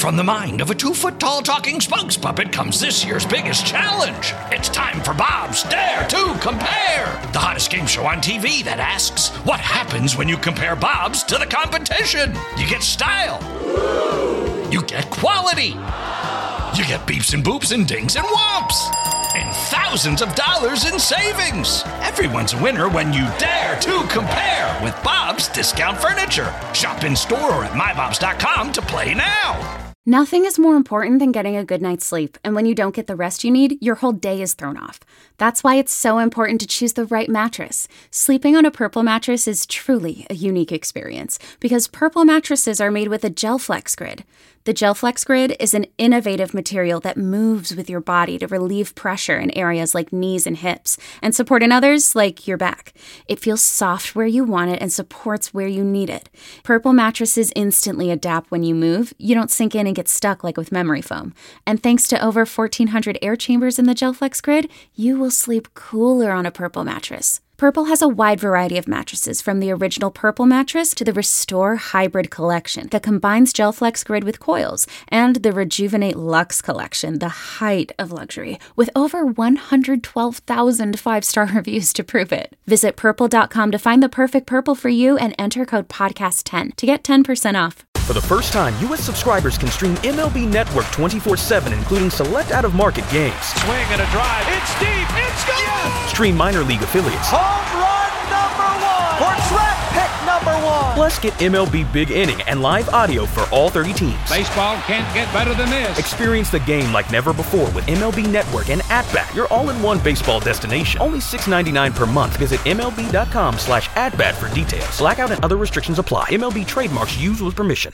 From the mind of a 2-foot-tall talking spokes puppet comes this year's biggest challenge. It's time for Bob's Dare to Compare, the hottest game show on TV that asks, what happens when you compare Bobs to the competition? You get style. You get quality. You get beeps and boops and dings and whomps. And thousands of dollars in savings. Everyone's a winner when you dare to compare with Bob's Discount Furniture. Shop in store or at mybobs.com to play now. Nothing is more important than getting a good night's sleep, and when you don't get the rest you need, your whole day is thrown off. That's why it's so important to choose the right mattress. Sleeping on a Purple mattress is truly a unique experience, because Purple mattresses are made with a GelFlex Grid. The GelFlex Grid is an innovative material that moves with your body to relieve pressure in areas like knees and hips, and support in others like your back. It feels soft where you want it and supports where you need it. Purple mattresses instantly adapt when you move. You don't sink in and get stuck like with memory foam. And thanks to over 1,400 air chambers in the GelFlex Grid, you will sleep cooler on a Purple mattress. Purple has a wide variety of mattresses, from the original Purple mattress to the Restore Hybrid collection that combines GelFlex Grid with coils, and the Rejuvenate Luxe collection, the height of luxury, with over 112,000 five-star reviews to prove it. Visit purple.com to find the perfect Purple for you and enter code podcast10 to get 10% off. For the first time, U.S. subscribers can stream MLB Network 24/7, including select out-of-market games. Swing and a drive. It's deep. It's gone. Yes! Stream minor league affiliates. Home run number 1. Or draft pick number 1. Plus, get MLB Big Inning and live audio for all 30 teams. Baseball can't get better than this. Experience the game like never before with MLB Network and At-Bat, your all-in-one baseball destination. Only $6.99 per month. Visit MLB.com/AtBat for details. Blackout and other restrictions apply. MLB trademarks used with permission.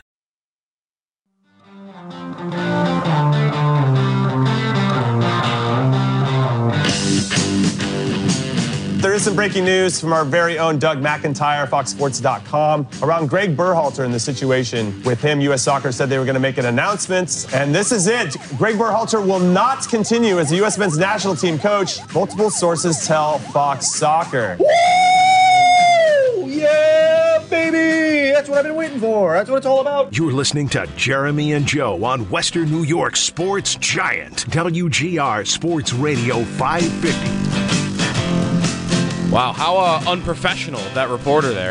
There is some breaking news from our very own Doug McIntyre, FoxSports.com, around Greg Berhalter and the situation with him. U.S. Soccer said they were going to make an announcement, and this is it. Greg Berhalter will not continue as the U.S. men's national team coach. Multiple sources tell Fox Soccer. Woo! Yeah, baby! That's what I've been waiting for. That's what it's all about. You're listening to Jeremy and Joe on Western New York Sports Giant, WGR Sports Radio 550. Wow, how unprofessional, that reporter there.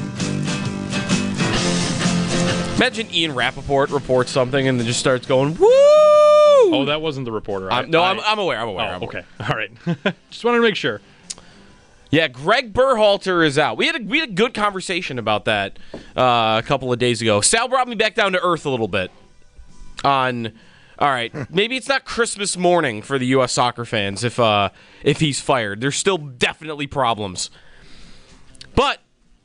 Imagine Ian Rappaport reports something and then just starts going, woo! Oh, that wasn't the reporter. I'm aware. Oh, okay. All right. Just wanted to make sure. Yeah, Greg Berhalter is out. We had a good conversation about that a couple of days ago. Sal brought me back down to earth a little bit on... All right, maybe it's not Christmas morning for the U.S. soccer fans if he's fired. There's still definitely problems. But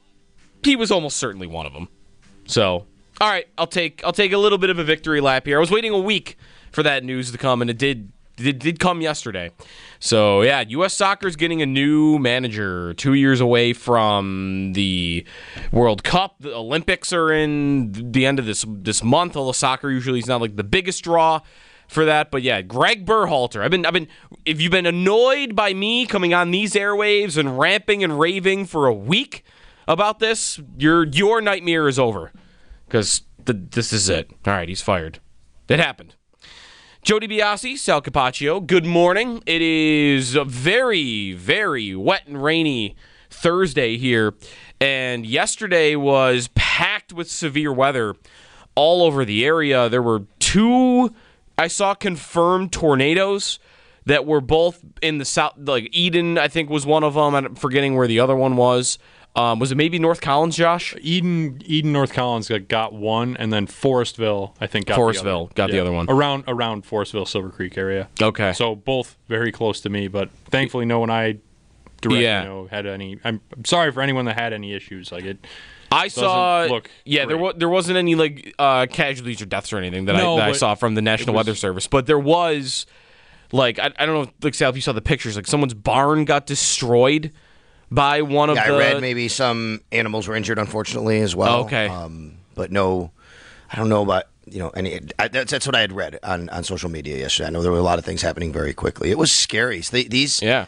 he was almost certainly one of them. So, all right, I'll take a little bit of a victory lap here. I was waiting a week for that news to come, and it did come yesterday. So, yeah, U.S. Soccer's getting a new manager 2 years away from the World Cup. The Olympics are in the end of this month, although soccer usually is not like the biggest draw for that. But, yeah, Greg Berhalter. I've been. If you've been annoyed by me coming on these airwaves and ramping and raving for a week about this, your nightmare is over. Because this is it. All right, he's fired. It happened. Joe DiBiase, Sal Capaccio, good morning. It is a very, very wet and rainy Thursday here, and yesterday was packed with severe weather all over the area. There were 2, I saw confirmed tornadoes that were both in the south, like Eden, I think was one of them. I'm forgetting where the other one was. Was it maybe North Collins, Josh? Eden, North Collins got one, and then Forestville, I think, got the other one. Around Forestville, Silver Creek area. Okay. So both very close to me, but thankfully no one I directly know had any. I'm sorry for anyone that had any issues. Like it. I saw. Look, yeah, there wasn't any casualties or deaths or anything that I saw from the National Weather Service, but there was I don't know, Sal, if you saw the pictures, someone's barn got destroyed by one of the... I read maybe some animals were injured, unfortunately, as well. Oh, okay. But no, I don't know about, any... That's what I had read on social media yesterday. I know there were a lot of things happening very quickly. It was scary. So these... Yeah.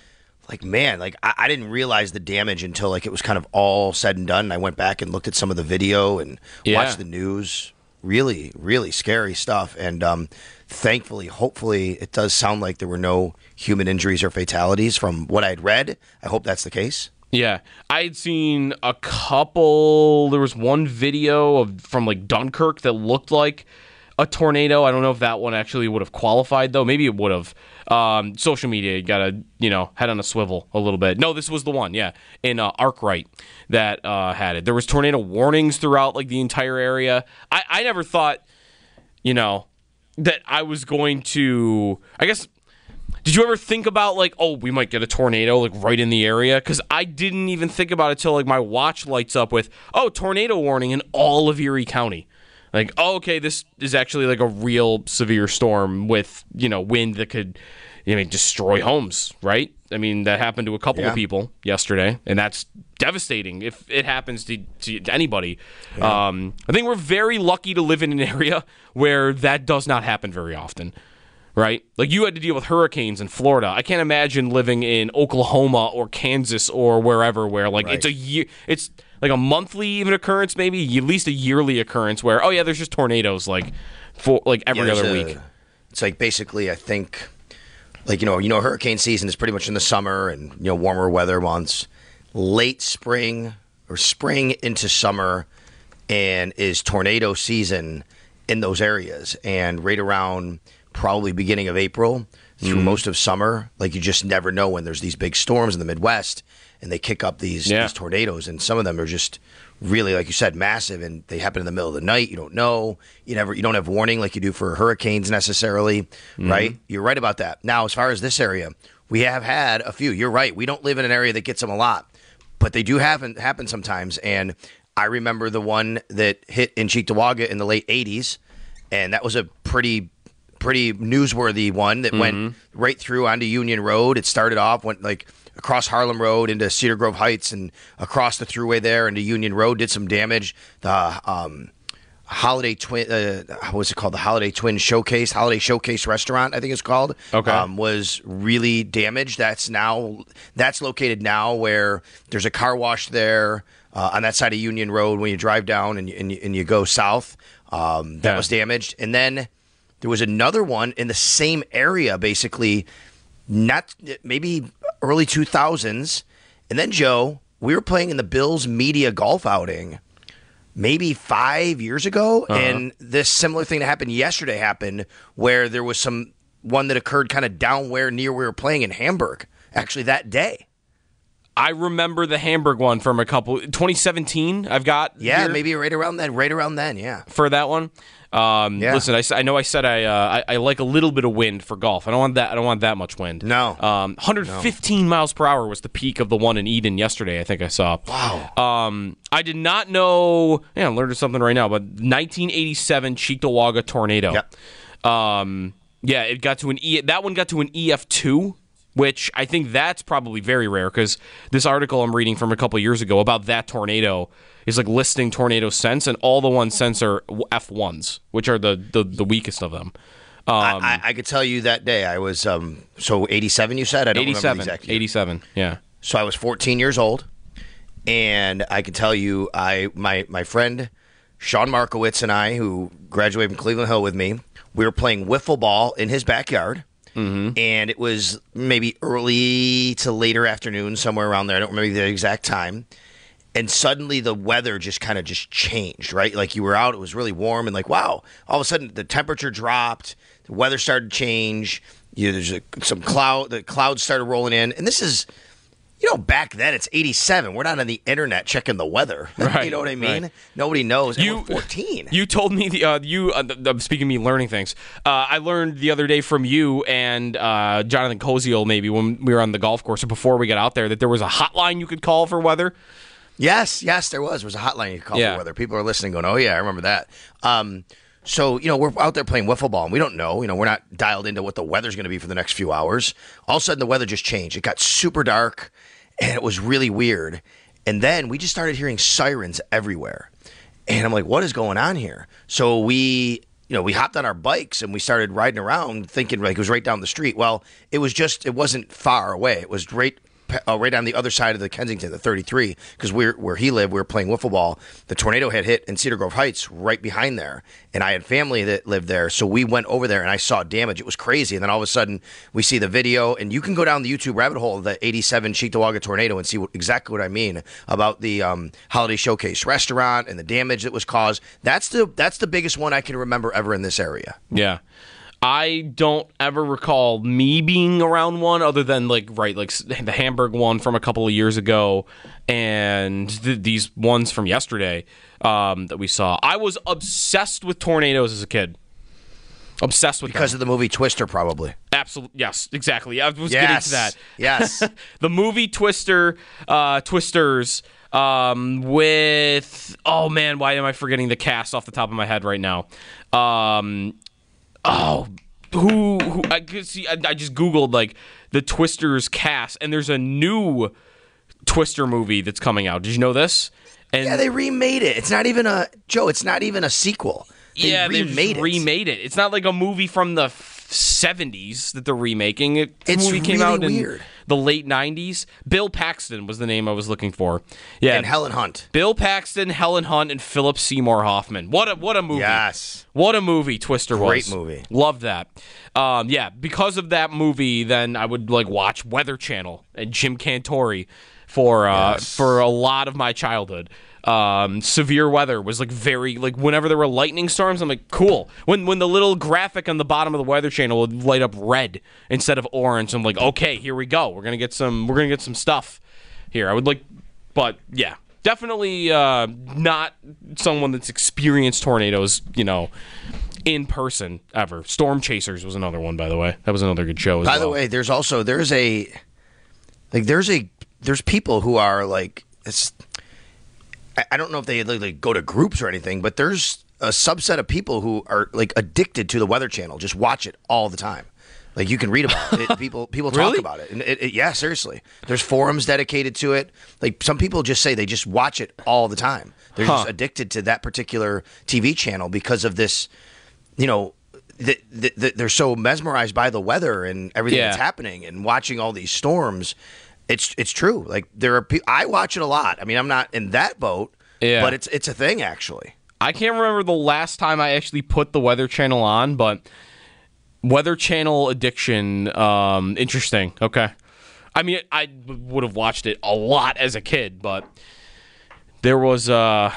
I didn't realize the damage until, it was kind of all said and done. And I went back and looked at some of the video and watched the news. really, really scary stuff. And thankfully, hopefully, it does sound like there were no human injuries or fatalities from what I'd read. I hope that's the case. Yeah, I had seen a couple. There was one video from like Dunkirk that looked like a tornado. I don't know if that one actually would have qualified, though. Maybe it would have. Social media, you got to, head on a swivel a little bit. No, this was the one, yeah, in Arkwright that had it. There was tornado warnings throughout like the entire area. I never thought, that I was going to, I guess, did you ever think about like, oh, we might get a tornado like right in the area? Because I didn't even think about it till like my watch lights up with, oh, tornado warning in all of Erie County. Like, oh, okay, this is actually like a real severe storm with, wind that could, destroy homes, right? I mean, that happened to a couple of people yesterday, and that's devastating if it happens to anybody. Yeah. I think we're very lucky to live in an area where that does not happen very often, right? Like, you had to deal with hurricanes in Florida. I can't imagine living in Oklahoma or Kansas or wherever where, like, it's a year, it's like a monthly even occurrence, maybe at least a yearly occurrence where, oh yeah, there's just tornadoes like for like every other week. It's like basically, I think, like hurricane season is pretty much in the summer and warmer weather months. Late spring or spring into summer, and is tornado season in those areas. And right around probably beginning of April through most of summer, like you just never know when there's these big storms in the Midwest. And they kick up these tornadoes, and some of them are just really, like you said, massive, and they happen in the middle of the night. You don't know. You don't have warning like you do for hurricanes necessarily, right? You're right about that. Now, as far as this area, we have had a few. You're right. We don't live in an area that gets them a lot, but they do happen sometimes. And I remember the one that hit in Cheektowaga in the late 80s, and that was a pretty newsworthy one that went right through onto Union Road. It started off, went like across Harlem Road into Cedar Grove Heights and across the thruway there into Union Road, did some damage. The Holiday Twin, what's it called? The Holiday Showcase Restaurant, I think it's called. Okay. Was really damaged. That's located now where there's a car wash there on that side of Union Road when you drive down and you go south. That was damaged. And then there was another one in the same area, basically, not maybe early 2000s. And then, Joe, we were playing in the Bills media golf outing maybe 5 years ago, and this similar thing that happened yesterday happened where there was one that occurred kind of down near where we were playing in Hamburg, actually that day. I remember the Hamburg one from 2017. I've got here. Maybe right around then, yeah. For that one. Listen, I know I said I like a little bit of wind for golf. I don't want that much wind. No. 115 miles per hour was the peak of the one in Eden yesterday, I think I saw. Wow. I did not know. Yeah, I'm learning something right now. But 1987 Cheektowaga tornado. Yep. It got to that one got to an EF2. Which I think that's probably very rare because this article I'm reading from a couple years ago about that tornado is like listing tornado scents, and all the ones scents are F1s, which are the weakest of them. I could tell you that day I was so 87. You said I don't remember the exact year. 87. Yeah. So I was 14 years old, and I can tell you my friend Sean Markowitz and I, who graduated from Cleveland Hill with me, we were playing wiffle ball in his backyard. And it was maybe early to later afternoon, somewhere around there. I don't remember the exact time. And suddenly the weather just changed, right? Like you were out, it was really warm, and like, wow, all of a sudden the temperature dropped, the weather started to change. There's the clouds started rolling in. And this is, back then it's 87. We're not on the internet checking the weather. Right, you know what I mean? Right. Nobody knows. We're 14. You told me, speaking of me learning things, I learned the other day from you and Jonathan Koziel, maybe, when we were on the golf course or before we got out there, that there was a hotline you could call for weather. Yes, there was. There was a hotline you could call for weather. People are listening going, oh, yeah, I remember that. So, we're out there playing wiffle ball, and we don't know. We're not dialed into what the weather's going to be for the next few hours. All of a sudden, the weather just changed. It got super dark, and it was really weird. And then we just started hearing sirens everywhere. And I'm like, what is going on here? So we hopped on our bikes, and we started riding around thinking like it was right down the street. Well, it wasn't far away. It was right right on the other side of the Kensington, the 33, because where he lived, we were playing wiffle ball. The tornado had hit in Cedar Grove Heights right behind there, and I had family that lived there, so we went over there, and I saw damage. It was crazy, and then all of a sudden, we see the video, and you can go down the YouTube rabbit hole of the 87 Cheektowaga tornado and see exactly what I mean about the Holiday Showcase restaurant and the damage that was caused. That's the biggest one I can remember ever in this area. Yeah. I don't ever recall me being around one other than like the Hamburg one from a couple of years ago and these ones from yesterday that we saw. I was obsessed with tornadoes as a kid. Obsessed with because them. of the movie Twister, probably. Absolutely, yes, exactly. I was getting to that. Yes, the movie Twisters. With why am I forgetting the cast off the top of my head right now? Who I could see. I just Googled like the Twisters cast, and there's a new Twister movie that's coming out. Did you know this? And yeah, they remade it. It's not even a Joe. It's not even a sequel. They remade it. It's not like a movie from the 70s that they're remaking. It's movie came really out weird. In the late 90s. Bill Paxton was the name I was looking for. Yeah, and Helen Hunt. Bill Paxton, Helen Hunt, and Philip Seymour Hoffman. What a movie! Yes, what a movie Twister was. Great movie. Loved that. Because of that movie, then I would like watch Weather Channel and Jim Cantori for a lot of my childhood. Severe weather was like very like whenever there were lightning storms, I'm like cool. When the little graphic on the bottom of the Weather Channel would light up red instead of orange, I'm like, okay, here we go. We're gonna get some stuff here. I would like, but yeah, definitely not someone that's experienced tornadoes, in person ever. Storm Chasers was another one, by the way. That was another good show as well. By the way, there's people who are like I don't know if they like go to groups or anything, but there's a subset of people who are like addicted to the Weather Channel. Just watch it all the time. Like you can read about it. People talk really? about it. And yeah, seriously. There's forums dedicated to it. Like some people just say they just watch it all the time. They're just addicted to that particular TV channel because of this. They're so mesmerized by the weather and everything that's happening and watching all these storms. It's true. Like there are I watch it a lot. I mean, I'm not in that boat, but it's a thing actually. I can't remember the last time I actually put the Weather Channel on, but Weather Channel addiction, interesting. Okay. I mean, I would have watched it a lot as a kid, but there was there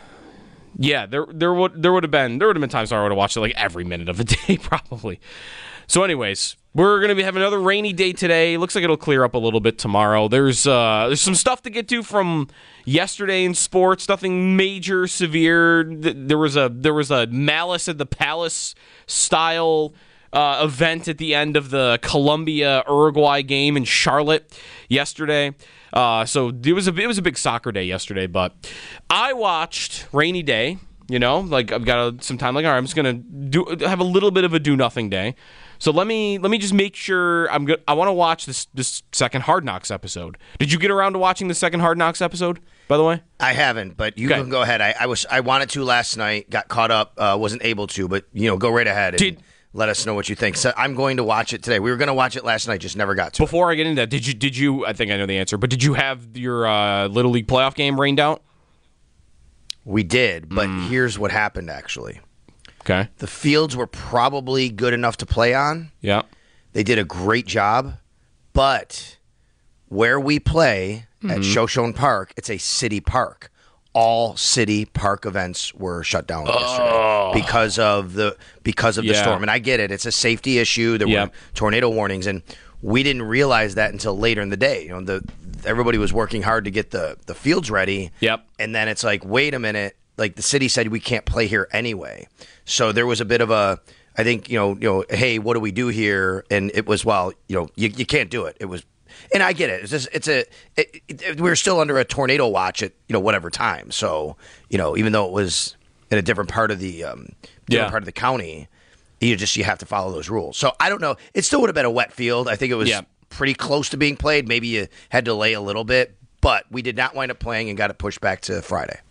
would have been times where I would have watched it like every minute of the day probably. So anyways, we're going to have another rainy day today. Looks like it'll clear up a little bit tomorrow. There's some stuff to get to from yesterday in sports. Nothing major, severe. There was a Malice at the Palace style event at the end of the Colombia-Uruguay game in Charlotte yesterday. So it was a big soccer day yesterday, but I watched rainy day. Like I've got some time. Like, all right, I'm just gonna have a little bit of a do nothing day. So let me just make sure I'm good. I want to watch this second Hard Knocks episode. Did you get around to watching the second Hard Knocks episode? By the way, I haven't, but you can go ahead. I wanted to last night, got caught up, wasn't able to, but go right ahead and let us know what you think. So I'm going to watch it today. We were going to watch it last night, just never got to. Before I get into that, did you? I think I know the answer, but did you have your Little League playoff game rained out? We did, but here's what happened actually. Okay. The fields were probably good enough to play on. Yeah. They did a great job, but where we play at Shoshone Park, it's a city park. All city park events were shut down yesterday because of the storm. And I get it; it's a safety issue. There were tornado warnings, and we didn't realize that until later in the day. Everybody was working hard to get the fields ready. Yep. And then it's like, wait a minute. Like the city said, we can't play here anyway. So there was a bit of a, I think, hey, what do we do here? And it was, you can't do it. It was, and I get it. We're still under a tornado watch at whatever time. So even though it was in a different part of the part of the county, you have to follow those rules. So I don't know. It still would have been a wet field. I think it was pretty close to being played. Maybe you had to delay a little bit, but we did not wind up playing and got it pushed back to Friday.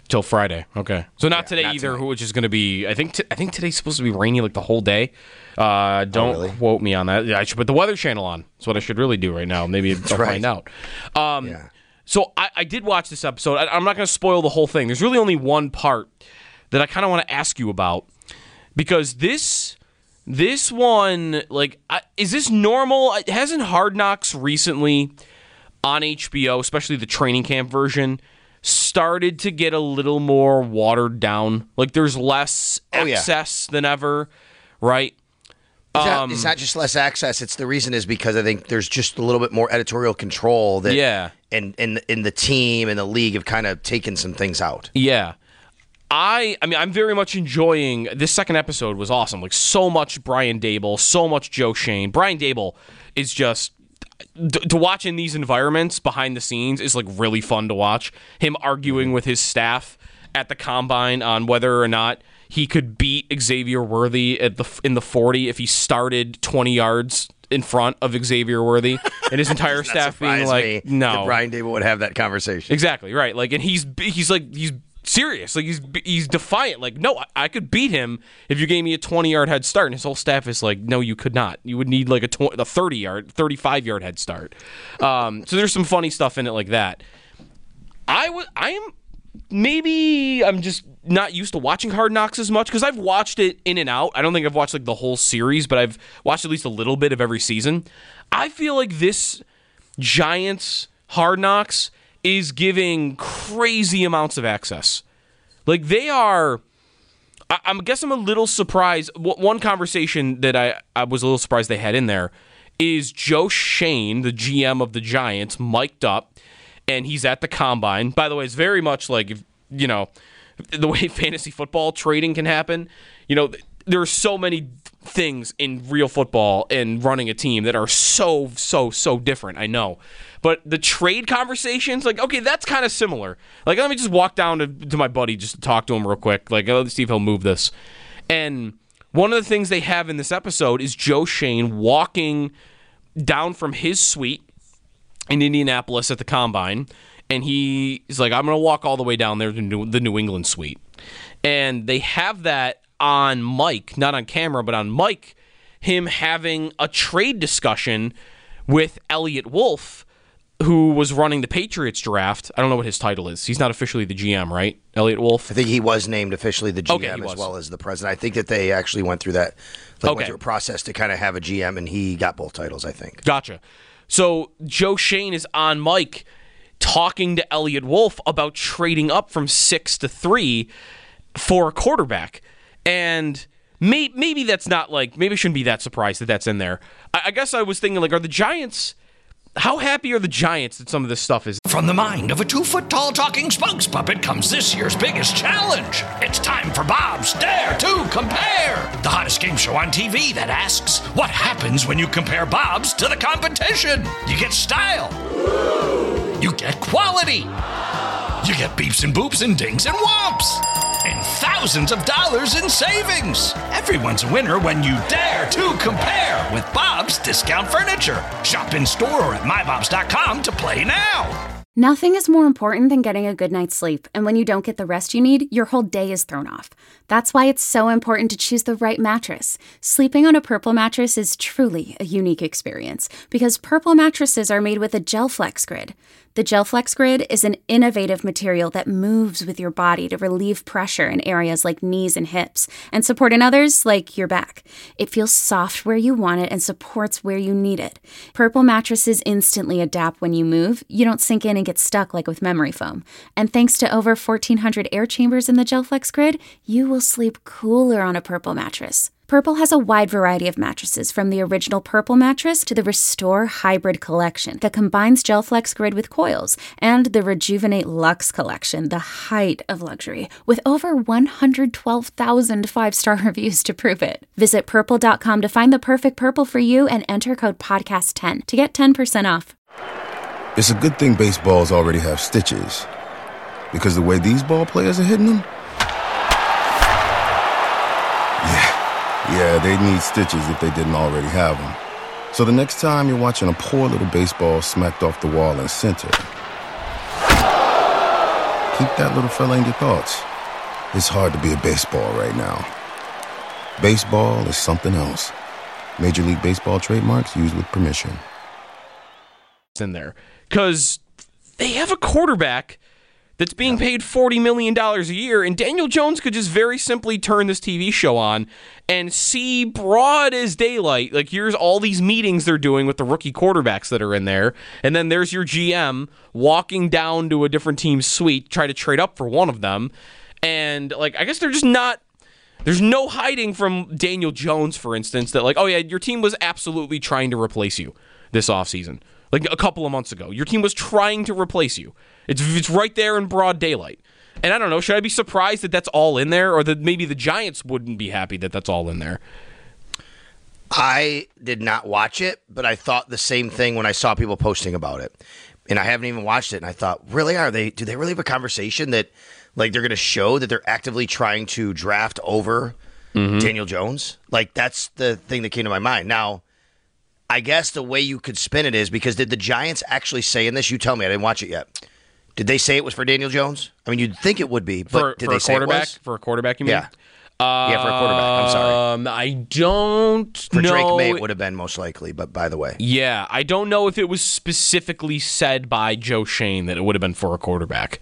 Till Friday. Okay. So not today not either, tonight. which is going to be, I think today's supposed to be rainy like the whole day. Don't really? quote me on that. I should put the Weather Channel on. That's what I should really do right now. Maybe I'll right. find out. So I did watch this episode. I'm not going to spoil the whole thing. There's really only one part that I kind of want to ask you about, because this one, like, is this normal? Hasn't Hard Knocks recently on HBO, especially the training camp version, started to get a little more watered down? Like, there's less access than ever, right? It's not just less access. It's the reason is because I think there's just a little bit more editorial control that and the team and the league have kind of taken some things out. Yeah. I mean, I'm very much enjoying this second episode. Was awesome. Like, so much Brian Dable, so much Joe Shane. Brian Dable is just to watch in these environments behind the scenes is like really fun to watch. Him arguing with his staff at the combine on whether or not he could beat Xavier Worthy in the 40 if he started 20 yards in front of Xavier Worthy, and his entire staff being like, "No." Brian Dable would have that conversation. Exactly right. Like, and he's serious. Like, he's defiant. Like, no, I could beat him if you gave me a 20-yard head start. And his whole staff is like, no, you could not. You would need like a 35-yard head start. So there's some funny stuff in it like that. I'm just not used to watching Hard Knocks as much because I've watched it in and out. I don't think I've watched like the whole series, but I've watched at least a little bit of every season. I feel like this Giants Hard Knocks is giving crazy amounts of access. Like, they are... I guess I'm a little surprised. One conversation that I was a little surprised they had in there is Joe Shane, the GM of the Giants, mic'd up, and he's at the combine. By the way, it's very much like, the way fantasy football trading can happen. There are so many things in real football and running a team that are so different, I know. But the trade conversations, like, okay, that's kind of similar. Like, let me just walk down to my buddy just to talk to him real quick. Like, let's see if he'll move this. And one of the things they have in this episode is Joe Shane walking down from his suite in Indianapolis at the Combine. And he's like, I'm going to walk all the way down there to the New England suite. And they have that on mic, not on camera, but on mic, him having a trade discussion with Elliott Wolf, who was running the Patriots draft. I don't know what his title is. He's not officially the GM, right? Elliott Wolf? I think he was named officially the GM as well as the president. I think that they actually went through that, went through a process to kind of have a GM, and he got both titles, I think. Gotcha. So Joe Shane is on mic talking to Elliott Wolf about trading up from 6 to 3 for a quarterback. And maybe that's not like, maybe I shouldn't be that surprised that that's in there. I guess I was thinking, like, are the Giants... How happy are the Giants that some of this stuff is? From the mind of a 2-foot-tall talking spokes puppet comes this year's biggest challenge. It's time for Bob's Dare to Compare, the hottest game show on TV that asks, what happens when you compare Bob's to the competition? You get style. You get quality. You get beeps and boops and dings and whomps. And thousands of dollars in savings. Everyone's a winner when you dare to compare with Bob's Discount Furniture. Shop in store or at mybobs.com to play now. Nothing is more important than getting a good night's sleep, and when you don't get the rest you need, your whole day is thrown off. That's why it's so important to choose the right mattress. Sleeping on a Purple mattress is truly a unique experience, because Purple mattresses are made with a GelFlex Grid. The GelFlex Grid is an innovative material that moves with your body to relieve pressure in areas like knees and hips, and support in others like your back. It feels soft where you want it and supports where you need it. Purple mattresses instantly adapt when you move. You don't sink in and get stuck like with memory foam. And thanks to over 1,400 air chambers in the GelFlex Grid, you will sleep cooler on a Purple mattress. Purple has a wide variety of mattresses, from the original Purple mattress to the Restore Hybrid collection that combines GelFlex Grid with coils, and the Rejuvenate Luxe collection, the height of luxury, with over 112,000 five-star reviews to prove it. Visit Purple.com to find the perfect Purple for you and enter code PODCAST10 to get 10% off. It's a good thing baseballs already have stitches, because the way these ball players are hitting them, yeah, they'd need stitches if they didn't already have them. So the next time you're watching a poor little baseball smacked off the wall in center, Keep that little fella in your thoughts. It's hard to be a baseball right now. Baseball is something else. Major League Baseball trademarks used with permission. In there because they have a quarterback that's being paid $40 million a year, and Daniel Jones could just very simply turn this TV show on and see broad as daylight, like, here's all these meetings they're doing with the rookie quarterbacks that are in there, and then there's your GM walking down to a different team's suite, try to trade up for one of them, and, like, I guess they're just not. There's no hiding from Daniel Jones, for instance, that, like, oh yeah, your team was absolutely trying to replace you this offseason. Like a couple of months ago, your team was trying to replace you. It's right there in broad daylight. And I don't know, should I be surprised that that's all in there, or that maybe the Giants wouldn't be happy that that's all in there? I did not watch it, but I thought the same thing when I saw people posting about it. And I haven't even watched it, and I thought, really, do they really have a conversation that, like, they're going to show that they're actively trying to draft over Daniel Jones? Like, that's the thing that came to my mind. Now, I guess the way you could spin it is because did the Giants actually say in this? You tell me. I didn't watch it yet. Did they say it was for Daniel Jones? I mean, you'd think it would be, but did they say it was? For a quarterback, you mean? Yeah. Yeah, for a quarterback. I'm sorry. I don't know. For Drake May, it would have been most likely, but by the way. Yeah, I don't know if it was specifically said by Joe Schoen that it would have been for a quarterback.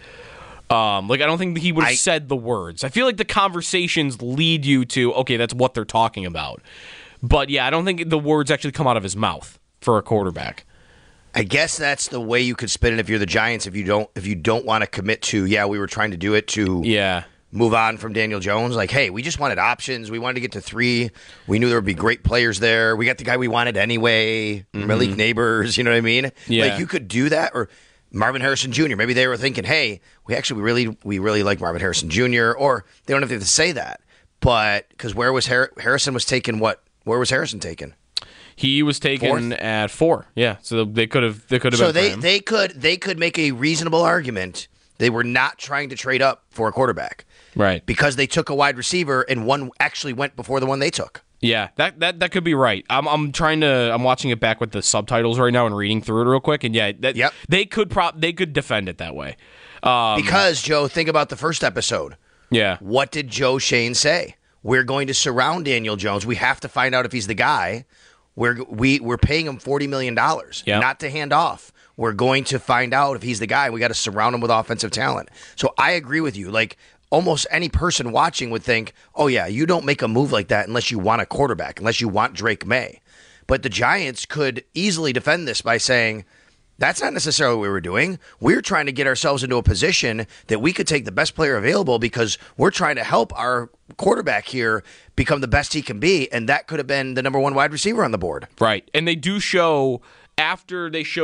I don't think he would have said the words. I feel like the conversations lead you to, okay, that's what they're talking about. But yeah, I don't think the words actually come out of his mouth for a quarterback. I guess that's the way you could spin it if you're the Giants. If you don't want to commit to, we were trying to do it to move on from Daniel Jones. Like, hey, we just wanted options. We wanted to get to 3. We knew there would be great players there. We got the guy we wanted anyway. Malik Neighbors, you know what I mean? Yeah. Like, you could do that. Or Marvin Harrison Jr. Maybe they were thinking, hey, we really like Marvin Harrison Jr. Or they don't have to say that, but because where was Harrison was taken? Where was Harrison taken? He was taken at 4. Yeah, so they could have. So they could make a reasonable argument. They were not trying to trade up for a quarterback, right? Because they took a wide receiver and one actually went before the one they took. Yeah, that could be right. I'm watching it back with the subtitles right now and reading through it real quick, and they could defend it that way. Because Joe, think about the first episode. Yeah, what did Joe Schoen say? We're going to surround Daniel Jones. We have to find out if he's the guy. We're paying him $40 million, not to hand off. We're going to find out if he's the guy. We got to surround him with offensive talent. So I agree with you. Like, almost any person watching would think, oh, yeah, you don't make a move like that unless you want a quarterback, unless you want Drake May. But the Giants could easily defend this by saying, that's not necessarily what we were doing. We're trying to get ourselves into a position that we could take the best player available because we're trying to help our quarterback here become the best he can be, and that could have been the number 1 wide receiver on the board. Right, and they do show after they show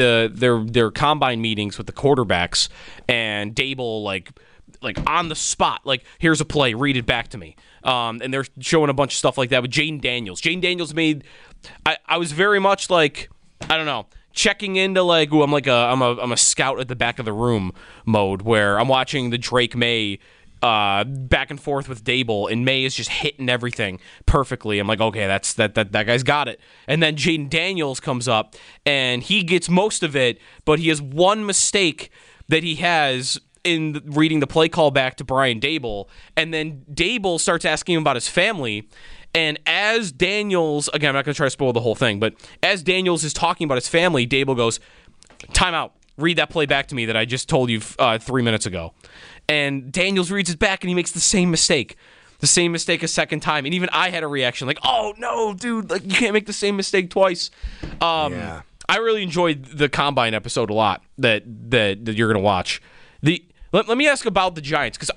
their combine meetings with the quarterbacks and Dable like on the spot, like, here's a play, read it back to me. And they're showing a bunch of stuff like that with Jaden Daniels. Jaden Daniels made. I was very much like, I don't know, checking into like, ooh, I'm a scout at the back of the room mode where I'm watching the Drake May back and forth with Dable, and May is just hitting everything perfectly. I'm like, okay, that guy's got it. And then Jaden Daniels comes up and he gets most of it, but he has one mistake that he has in reading the play call back to Brian Dable, and then Dable starts asking him about his family. And as Daniels, again, I'm not going to try to spoil the whole thing, but as Daniels is talking about his family, Dable goes, time out, read that play back to me that I just told you 3 minutes ago. And Daniels reads it back, and he makes the same mistake a second time. And even I had a reaction like, oh, no, dude, like, you can't make the same mistake twice. I really enjoyed the Combine episode a lot that you're going to watch. Let me ask about the Giants, because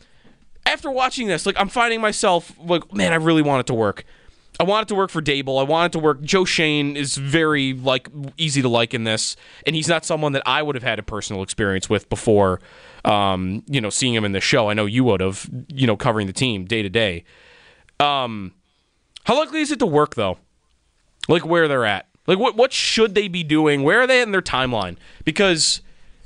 after watching this, like, I'm finding myself like, man, I really want it to work. I want it to work for Dable. I want it to work. Joe Schoen is very easy to like in this, and he's not someone that I would have had a personal experience with before. Seeing him in the show. I know you would have. Covering the team day to day. How likely is it to work though? Like, where they're at. Like, what should they be doing? Where are they in their timeline? Because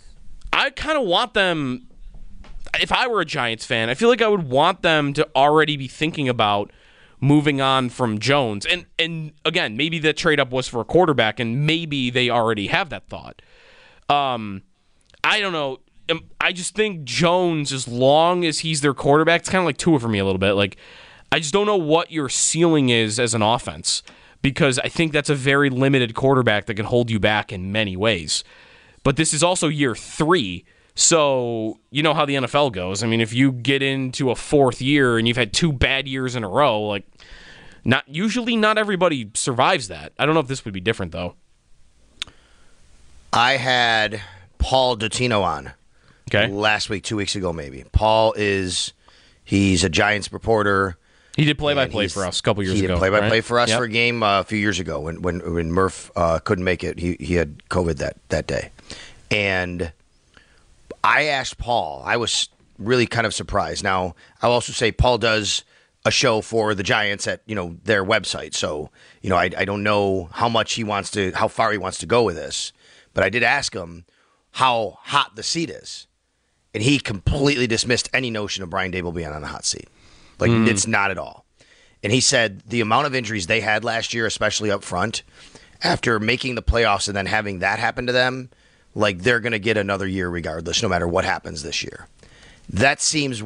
I kind of want them. If I were a Giants fan, I feel like I would want them to already be thinking about moving on from Jones. And again, maybe the trade-up was for a quarterback, and maybe they already have that thought. I don't know. I just think Jones, as long as he's their quarterback, it's kind of like Tua for me a little bit. Like, I just don't know what your ceiling is as an offense, because I think that's a very limited quarterback that can hold you back in many ways. But this is also year 3, so you know how the NFL goes. I mean, if you get into a 4th year and you've had 2 bad years in a row, like, not everybody survives that. I don't know if this would be different, though. I had Paul Dottino on last week, 2 weeks ago maybe. Paul he's a Giants reporter. He did play-by-play for us a couple years ago. He did play-by-play right? for us for a game a few years ago when Murph couldn't make it. He had COVID that day. And I asked Paul. I was really kind of surprised. Now, I'll also say Paul does a show for the Giants at their website. So, I don't know how far he wants to go with this. But I did ask him how hot the seat is. And he completely dismissed any notion of Brian Daboll being on the hot seat. Like, it's not at all. And he said the amount of injuries they had last year, especially up front, after making the playoffs and then having that happen to them, like, they're going to get another year regardless, no matter what happens this year. That seems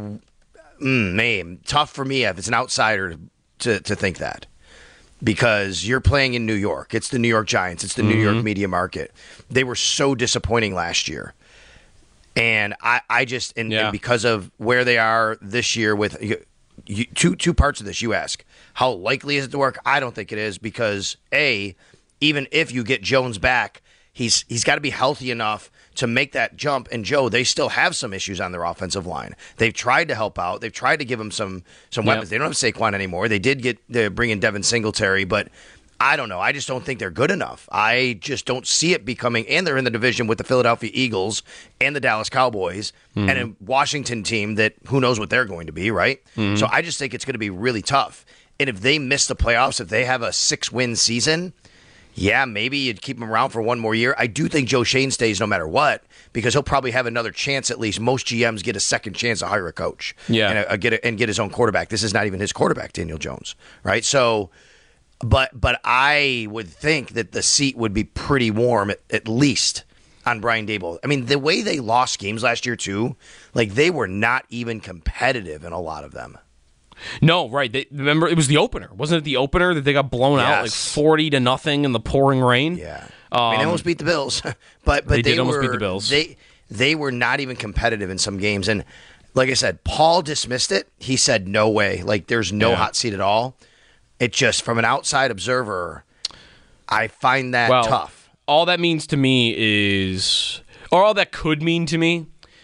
tough for me if it's an outsider to think that. Because you're playing in New York. It's the New York Giants. It's the New York media market. They were so disappointing last year. And I just, and because of where they are this year with two parts of this, you ask, how likely is it to work? I don't think it is because, even if you get Jones back, he's got to be healthy enough to make that jump. And, Joe, they still have some issues on their offensive line. They've tried to help out. They've tried to give him some weapons. They don't have Saquon anymore. They did bring in Devin Singletary, but I don't know. I just don't think they're good enough. I just don't see it becoming, and they're in the division with the Philadelphia Eagles and the Dallas Cowboys and a Washington team that who knows what they're going to be, right? So I just think it's going to be really tough. And if they miss the playoffs, if they have a 6-win season, maybe you'd keep him around for one more year. I do think Joe Shane stays no matter what because he'll probably have another chance at least. Most GMs get a second chance to hire a coach and get his own quarterback. This is not even his quarterback, Daniel Jones, right? So, but I would think that the seat would be pretty warm at least on Brian Daboll. I mean, the way they lost games last year too, like they were not even competitive in a lot of them. No, right. Remember, it was the opener. Wasn't it the opener that they got blown out like 40-0 in the pouring rain? Yeah. I mean, they almost beat the Bills. but they did almost beat the Bills. They were not even competitive in some games. And like I said, Paul dismissed it. He said, no way. Like, there's no hot seat at all. It just, from an outside observer, I find that tough. All that means to me is, or all that could mean to me,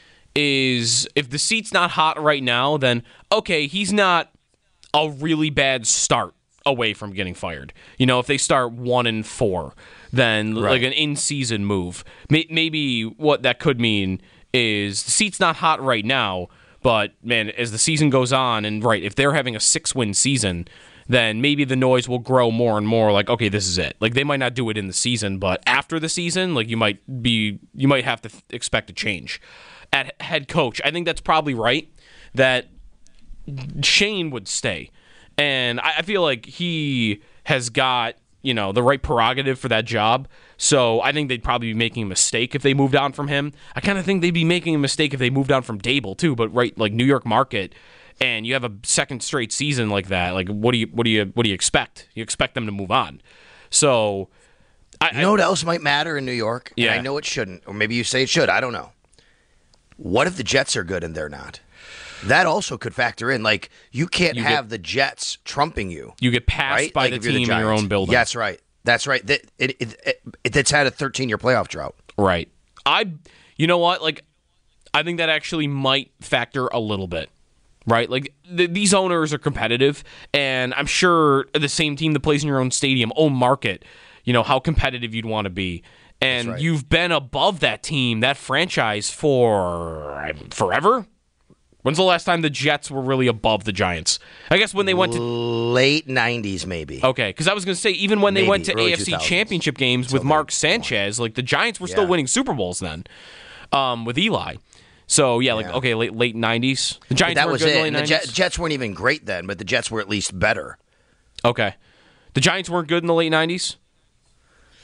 is if the seat's not hot right now, then okay, he's not a really bad start away from getting fired. If they start 1-4, then like an in-season move. Maybe what that could mean is the seat's not hot right now, but man, as the season goes on, and if they're having a 6-win season, then maybe the noise will grow more and more. Like, okay, this is it. Like they might not do it in the season, but after the season, like you might have to expect a change at head coach. I think that's probably right, that Shane would stay. And I feel like he has got, the right prerogative for that job. So I think they'd probably be making a mistake if they moved on from him. I kind of think they'd be making a mistake if they moved on from Daboll too, but like New York market, and you have a second straight season like that, like what do you expect? You expect them to move on. So you know what else might matter in New York? Yeah. And I know it shouldn't, or maybe you say it should, I don't know. What if the Jets are good and they're not? That also could factor in. Like, you can't have the Jets trumping you. You get passed by the team in your own building. Yeah, that's right. That's right. It's had a 13-year playoff drought. Right. You know what? Like, I think that actually might factor a little bit. Right? Like, these owners are competitive, and I'm sure the same team that plays in your own stadium, own market, how competitive you'd want to be. And you've been above that team, that franchise, for forever? When's the last time the Jets were really above the Giants? I guess when they went to late 90s, maybe. Okay, because I was going to say, even when they went to AFC 2000s. Championship games with Mark Sanchez, like the Giants were still winning Super Bowls then with Eli. So, late 90s. The Giants weren't good in the late 90s? The Jets weren't even great then, but the Jets were at least better. Okay. The Giants weren't good in the late 90s?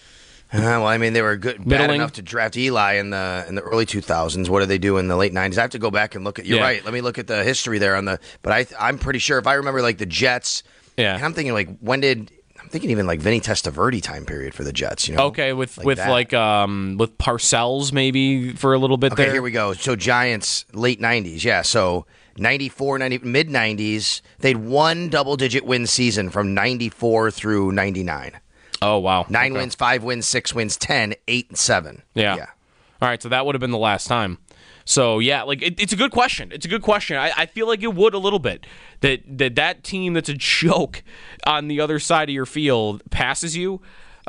Well, I mean, they were bad enough to draft Eli in the early 2000s. What did they do in the late 90s? I have to go back and look at. You're right. Let me look at the history there But I'm pretty sure if I remember like the Jets. Yeah. And I'm thinking like I'm thinking even like Vinny Testaverde time period for the Jets. Okay, with Parcells maybe for a little bit there. Okay, here we go. So Giants late 90s. Yeah. So 94, mid 90s. They'd one double-digit win season from 94 through 99. Oh, wow. 9 wins, 5 wins, 6 wins, 10, 8, and 7. Yeah. All right, so that would have been the last time. So, yeah, like it's a good question. It's a good question. I feel like it would a little bit. That team that's a joke on the other side of your field passes you.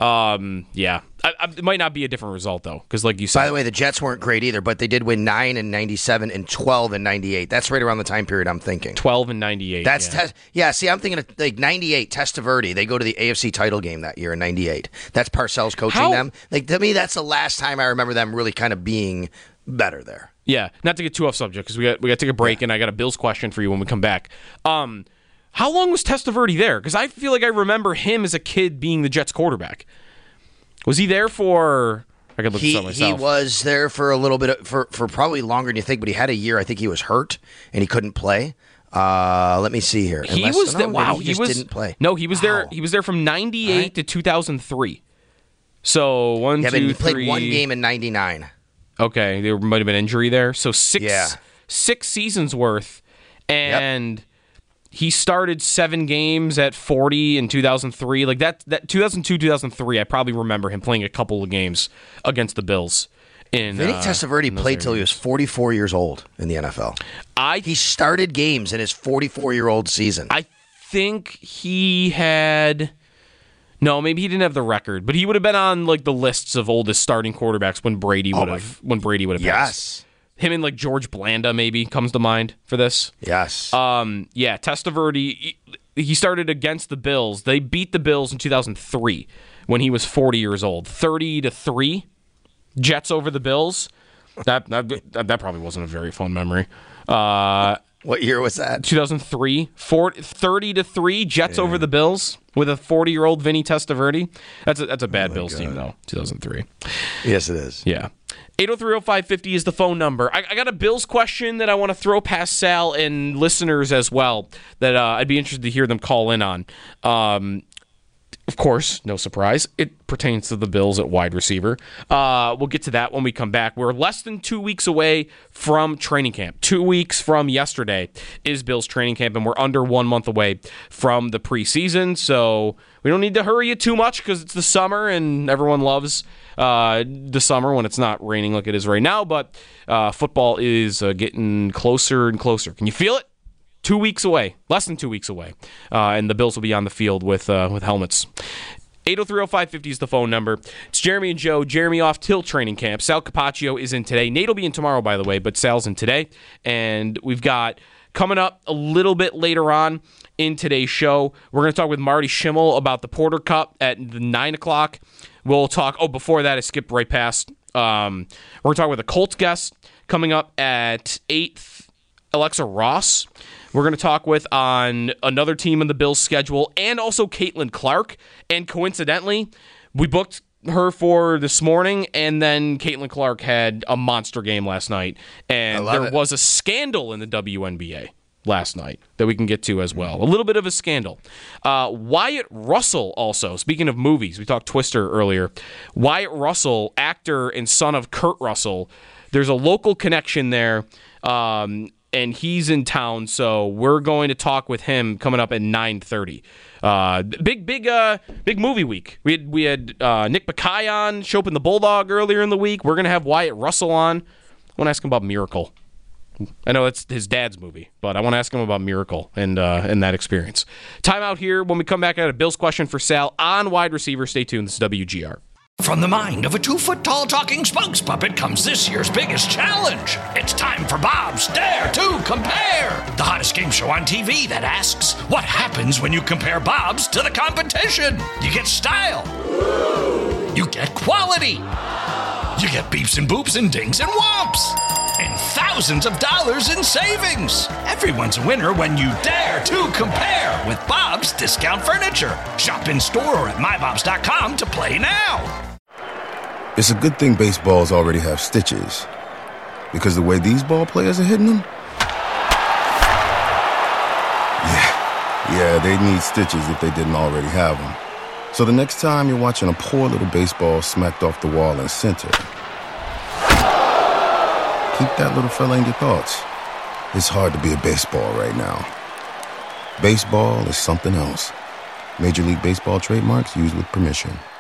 It might not be a different result, though, because like you said. By the way, the Jets weren't great either, but they did win 9 in 97 and 12 in 98. That's right around the time period I'm thinking. 12 and 98. See, I'm thinking of like 98, Testaverde. They go to the AFC title game that year in 98. That's Parcells coaching them. Like, to me, that's the last time I remember them really kind of being better there. Yeah, not to get too off subject, because we got to take a break, and I got a Bills question for you when we come back. How long was Testaverde there? Because I feel like I remember him as a kid being the Jets quarterback. Was he there for... I could look this up myself. He was there for a little bit, for probably longer than you think, but he had a year. I think he was hurt, and he couldn't play. Let me see here. He didn't play. No, he was there. He was there from 98 to 2003. So, 1, 2, 3... he played one game in 99. Okay, there might have been injury there. So, six seasons worth, and... Yep. He started 7 games at 40 in 2003. Like that 2002, 2003, I probably remember him playing a couple of games against the Bills. Vinny Testaverde played till he was 44 years old in the NFL. He started games in his 44-year-old season. I think he had... No, maybe he didn't have the record, but he would have been on like the lists of oldest starting quarterbacks when Brady would have passed. Yes. Him and like George Blanda maybe comes to mind for this. Yes. Testaverde, he started against the Bills. They beat the Bills in 2003 when he was 40 years old. 30-3, Jets over the Bills. That probably wasn't a very fun memory. What year was that? 2003. 30-3, Jets over the Bills with a 40-year-old Vinny Testaverde. That's a bad Bills team though. 2003. Yes, it is. Yeah. 803-0550 is the phone number. I got a Bills question that I want to throw past Sal and listeners as well that I'd be interested to hear them call in on. Of course, no surprise, it pertains to the Bills at wide receiver. We'll get to that when we come back. We're less than 2 weeks away from training camp. 2 weeks from yesterday is Bills training camp, and we're under 1 month away from the preseason. So we don't need to hurry it too much because it's the summer, and everyone loves the summer when it's not raining like it is right now. But football is getting closer and closer. Can you feel it? 2 weeks away, less than 2 weeks away, and the Bills will be on the field with helmets. 803-0550 is the phone number. It's Jeremy and Joe. Jeremy off till training camp. Sal Capaccio is in today. Nate will be in tomorrow, by the way, but Sal's in today. And we've got coming up a little bit later on in today's show, we're going to talk with Marty Schimmel about the Porter Cup at 9 o'clock. We'll talk, before that, I skipped right past. We're going to talk with a Colts guest coming up at 8, Alexa Ross. We're going to talk with on another team in the Bills' schedule, and also Caitlin Clark. And coincidentally, we booked her for this morning, and then Caitlin Clark had a monster game last night. And there was a scandal in the WNBA last night that we can get to as well. A little bit of a scandal. Wyatt Russell also, speaking of movies, we talked Twister earlier. Wyatt Russell, actor and son of Kurt Russell, there's a local connection there. And he's in town, so we're going to talk with him coming up at 9:30. Big movie week. We had Nick Bakay on, Chopin the Bulldog earlier in the week. We're going to have Wyatt Russell on. I want to ask him about Miracle. I know it's his dad's movie, but I want to ask him about Miracle and that experience. Time out here. When we come back, I got a Bills question for Sal on wide receiver. Stay tuned. This is WGR. From the mind of a 2-foot-tall talking spokes puppet comes this year's biggest challenge. It's time for Bob's Dare to Compare, the hottest game show on TV that asks, what happens when you compare Bob's to the competition? You get style. You get quality. You get beeps and boops and dings and whomps. And thousands of dollars in savings. Everyone's a winner when you dare to compare with Bob's Discount Furniture. Shop in store or at mybobs.com to play now. It's a good thing baseballs already have stitches, because the way these ball players are hitting them, yeah, they'd need stitches if they didn't already have them. So the next time you're watching a poor little baseball smacked off the wall in center, keep that little fella in your thoughts. It's hard to be a baseball right now. Baseball is something else. Major League Baseball trademarks used with permission.